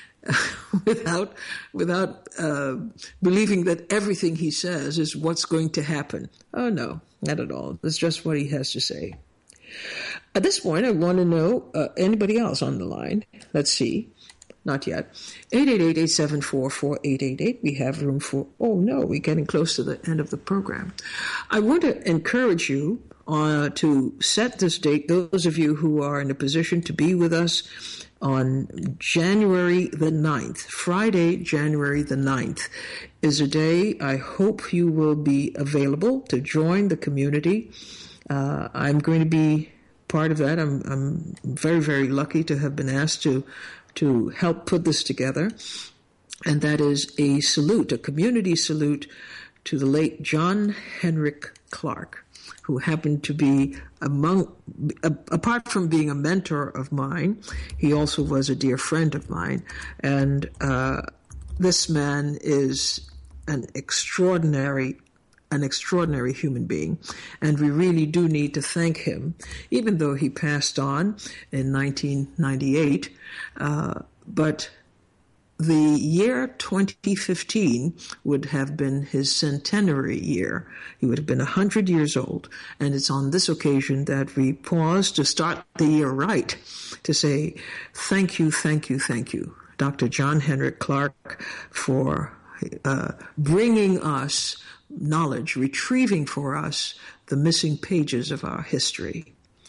without without uh, believing that everything he says is what's going to happen. Oh, no, not at all. It's just what he has to say. At this point, I want to know uh, anybody else on the line. Let's see. Not yet. eight eight eight, eight seven four, four eight eight eight. We have room for, oh, no, we're getting close to the end of the program. I want to encourage you uh, to set this date, those of you who are in a position to be with us on January the ninth. Friday, January the ninth is a day I hope you will be available to join the community. Uh, I'm going to be part of that. I'm, I'm very, very lucky to have been asked to to help put this together. And that is a salute, a community salute to the late John Henrik Clarke, who happened to be among, a, apart from being a mentor of mine, he also was a dear friend of mine. And uh, this man is an extraordinary an extraordinary human being, and we really do need to thank him, even though he passed on in nineteen ninety-eight. Uh, but the year twenty fifteen would have been his centenary year. He would have been one hundred years old, and it's on this occasion that we pause to start the year right, to say thank you, thank you, thank you, Doctor John Henrik Clarke, for uh, bringing us knowledge, retrieving for us the missing pages of our history.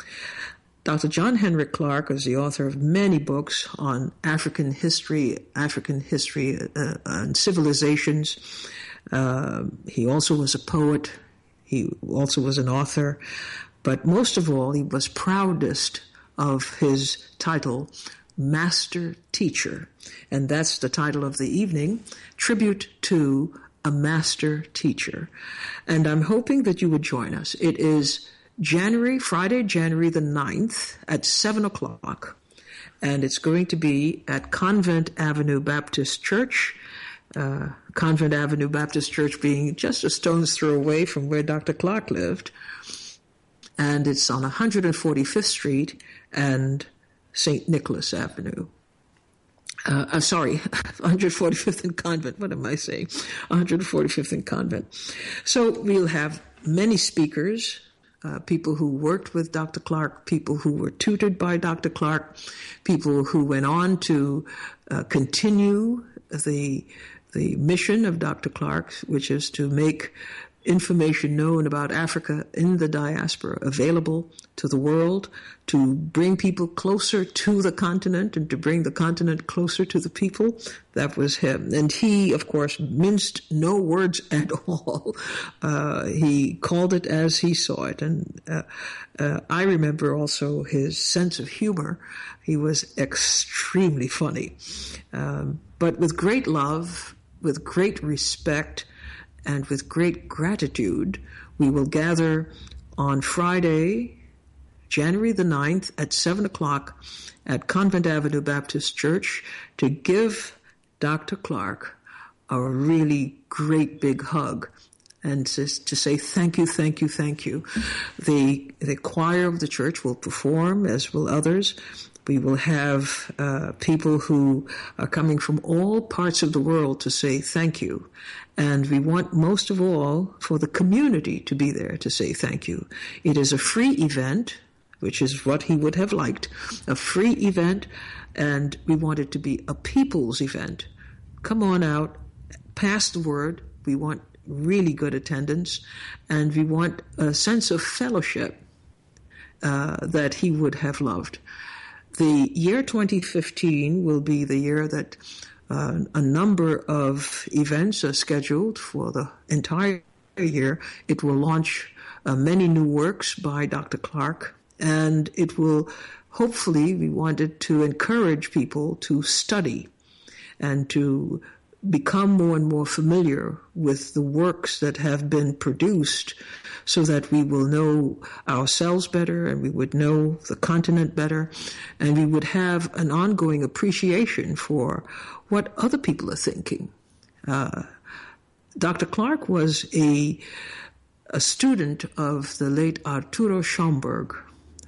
Doctor John Henrik Clarke is the author of many books on African history, African history uh, and civilizations. Uh, he also was a poet. He also was an author. But most of all, he was proudest of his title, Master Teacher. And that's the title of the evening, Tribute to a Master Teacher. And I'm hoping that you would join us. It is January, Friday, January the ninth at seven o'clock. And it's going to be at Convent Avenue Baptist Church uh, Convent Avenue Baptist Church being just a stone's throw away from where Doctor Clark lived. And it's on one hundred forty-fifth Street and Saint Nicholas Avenue. Uh, I'm sorry, one hundred forty-fifth and Convent. What am I saying? one hundred forty-fifth and Convent. So we'll have many speakers, uh, people who worked with Doctor Clark, people who were tutored by Doctor Clark, people who went on to uh, continue the the mission of Doctor Clark, which is to make information known about Africa in the diaspora available to the world, to bring people closer to the continent and to bring the continent closer to the people. That was him. And he, of course, minced no words at all. Uh, he called it as he saw it. And uh, uh, I remember also his sense of humor. He was extremely funny. Um, but with great love, with great respect, and with great gratitude, we will gather on Friday, January the ninth at seven o'clock at Convent Avenue Baptist Church to give Doctor Clark a really great big hug and to, to say thank you, thank you, thank you. The, the choir of the church will perform, as will others. We will have uh, people who are coming from all parts of the world to say thank you. And we want most of all for the community to be there to say thank you. It is a free event, which is what he would have liked, a free event, and we want it to be a people's event. Come on out, pass the word. We want really good attendance, and we want a sense of fellowship uh, that he would have loved. The year twenty fifteen will be the year that uh, a number of events are scheduled for the entire year. It will launch uh, many new works by Doctor Clark, and it will hopefully, we wanted to encourage people to study and to become more and more familiar with the works that have been produced so that we will know ourselves better and we would know the continent better and we would have an ongoing appreciation for what other people are thinking. Uh, Doctor Clark was a, a student of the late Arturo Schomburg,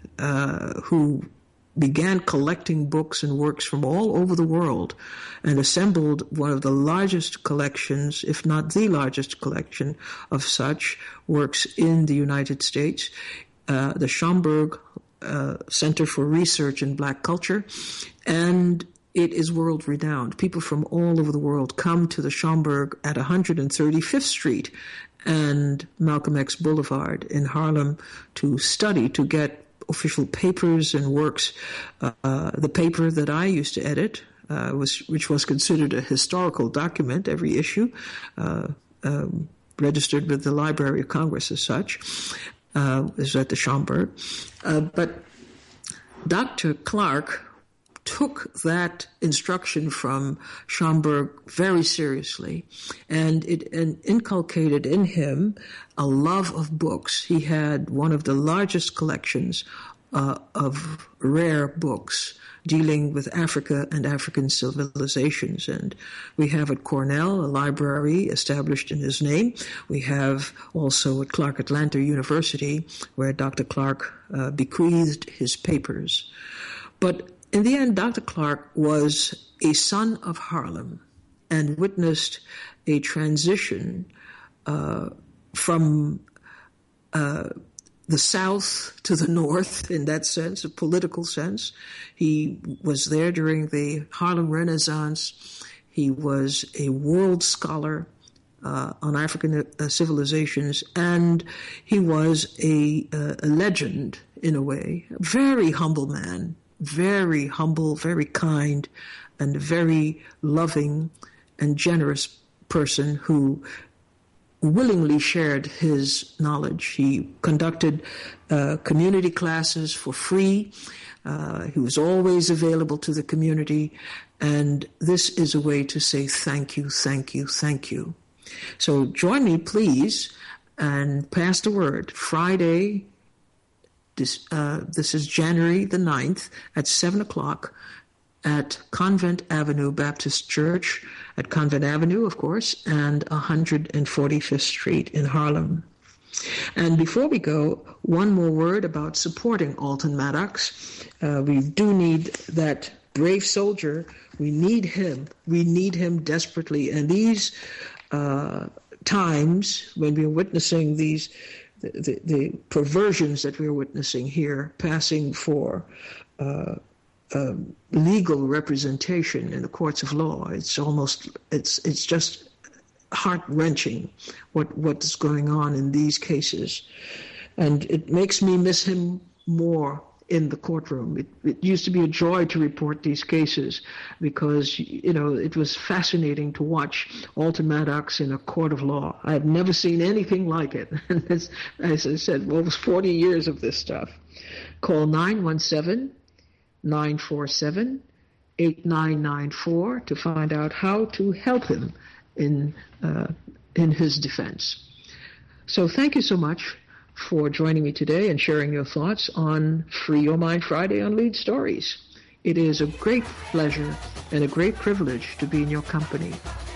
uh, who began collecting books and works from all over the world and assembled one of the largest collections, if not the largest collection of such works in the United States, uh, the Schomburg uh, Center for Research in Black Culture, and it is world-renowned. People from all over the world come to the Schomburg at one hundred thirty-fifth Street and Malcolm X Boulevard in Harlem to study, to get official papers and works. Uh, the paper that I used to edit, uh, was which was considered a historical document, every issue, uh, um, registered with the Library of Congress as such, uh, is at the Schomburg. Uh, but Doctor Clark took that instruction from Schomburg very seriously, and it and inculcated in him a love of books. He had one of the largest collections uh, of rare books dealing with Africa and African civilizations. And we have at Cornell a library established in his name. We have also at Clark Atlanta University, where Doctor Clark uh, bequeathed his papers. But in the end, Doctor Clark was a son of Harlem and witnessed a transition uh, from uh, the South to the North, in that sense, a political sense. He was there during the Harlem Renaissance. He was a world scholar uh, on African uh, civilizations, and he was a, uh, a legend in a way. A very humble man, very humble, very kind, and a very loving and generous person who willingly shared his knowledge. He conducted uh, community classes for free. Uh, he was always available to the community. And this is a way to say thank you, thank you, thank you. So join me, please, and pass the word. Friday, this, uh, this is January the ninth at seven o'clock at Convent Avenue Baptist Church, at Convent Avenue, of course, and one hundred forty-fifth Street in Harlem. And before we go, one more word about supporting Alton Maddox. Uh, we do need that brave soldier. We need him. We need him desperately. And these uh, times when we are witnessing these, the, the, the perversions that we are witnessing here, passing for uh, um, legal representation in the courts of law, it's almost, it's it's just heart-wrenching what what's going on in these cases. And it makes me miss him more in the courtroom. It, it used to be a joy to report these cases because, you know, it was fascinating to watch Alton Maddox in a court of law. I've never seen anything like it. And as, as I said, well, it was forty years of this stuff. Call nine one seven, nine four seven, eight nine nine four to find out how to help him in uh, in his defense. So thank you so much for joining me today and sharing your thoughts on Free Your Mind Friday on Lead Stories. It is a great pleasure and a great privilege to be in your company.